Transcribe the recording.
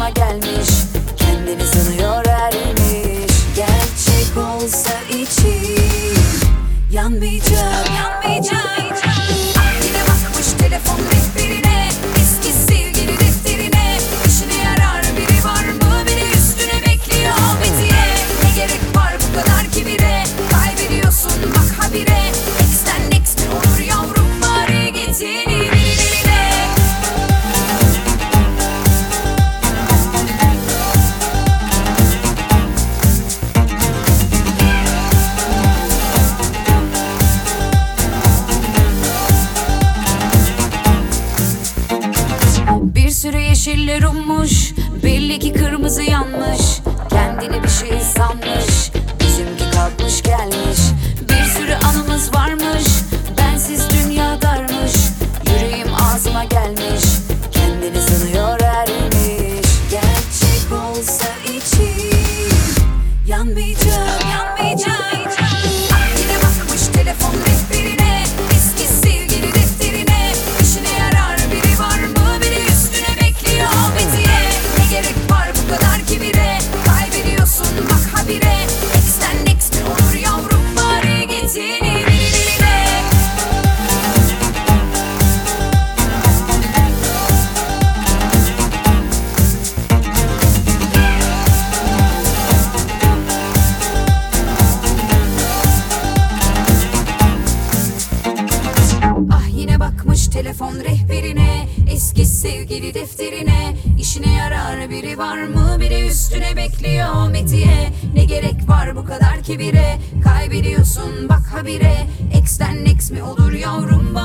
ağzıma gelmiş, kendini sanıyor ermiş. Gerçek olsa içim yanmayacak, yanmayacak. Ah yine bakmış telefon rehberine, eski sevgili defterine. İşine yarar biri var mı, biri üstüne bekliyor Metiye. Ne gerek var bu kadar kibire, kaybediyorsun bak habire. Ex'ten next mi olur yavrum, bari git yeni birilerine. Bir sürü yeşiller ummuş, belli ki kırmızı yanmış. Kendini bir şey sanmış, bizimki kalkmış gelmiş. Bir sürü anımız varmış, bensiz dünya darmış. Yüreğim ağzıma gelmiş, kendini sanıyor ermiş. Gerçek olsa içim yanmayacak, yanmayacak. Ah yine bakmış telefon rehberine, eski sevgili defterine. İşine yarar biri var mı, biri üstüne bekliyor Metiye. Ne gerek var bu kadar kibire, kaybediyorsun bak habire. Ex'ten next mi olur yavrum, bari git yeni birilerine. Ah yine bakmış telefon rehberine, eski sevgili defterine. İşine yarar biri var mı, biri üstüne bekliyor Metiye. Ne gerek var bu kadar kibire, kaybediyorsun bak habire. Ex'ten next mi olur yavrum,